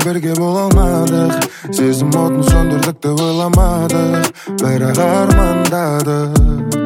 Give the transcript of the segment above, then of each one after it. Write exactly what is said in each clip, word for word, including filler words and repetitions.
бірге бола алмадық. Сезім отын сөндірдік те ойламадық, бірақ армандадық.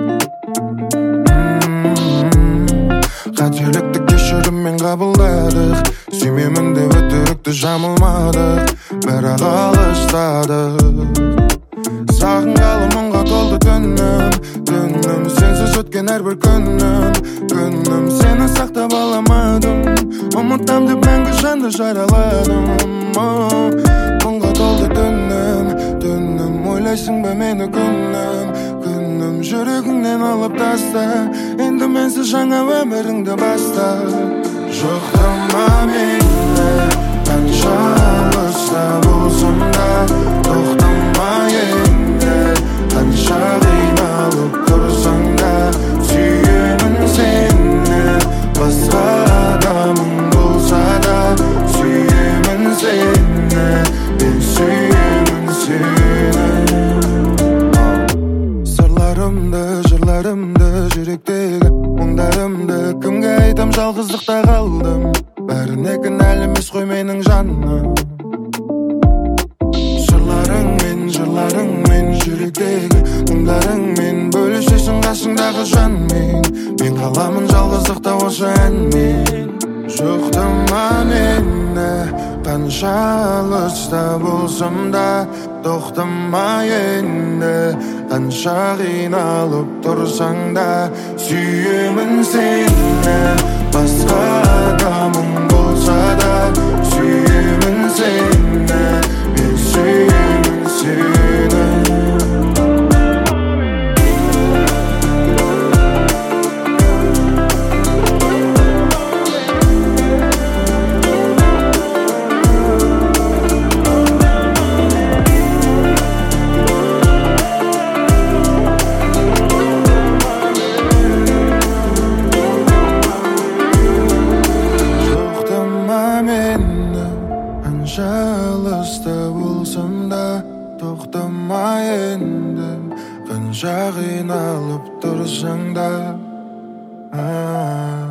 Қателікті кешіріммен қабылдадық. Сүймеймін деп өтірікті жамылмадық, бірақ алыстадық. Сағынғалы мұңға толды түнім, түнім. Сенсіз өткен әрбір күнім, күнім. Сені сақтап аламадым, ұмытам деп мәңгі жанды жараладым. Мұңға толды түнім, түнім. Ойлайсың ба мені күнім, күнім. Жүрегіңнен алып таста, енді менсіз жаңа өміріңді баста. Жоқтама мені, қанша алыста болсам да, тоқтама енді. Қанша қиналып тұрсаң да, сүйемін сені. Басқа адамың болса да, сүйемін сені. Мен сүйемін сені. Сырларымды, жырларымды, жүректегі мұңдарымды кімге айтам, жалғыздықта қалдым. Бәріне кінәлі емес қой менің жаным. Жырларыңмен, жырларыңмен, жүректегі мұңдарыңмен бөлісесің қасыңдағы жанмен. Мен қаламын жалғыздықта осы әнмен. Жоқтама мені, қанша алыста болсам да, тоқтама енді. Қанша қиналып тұрсаң да, сүйемін сені. Басқа адамың болса да, сүйемін сені. Мен сүйемін сені. Алыста болсам да, тоқтама енді. Қанша қиналып тұрсаң да.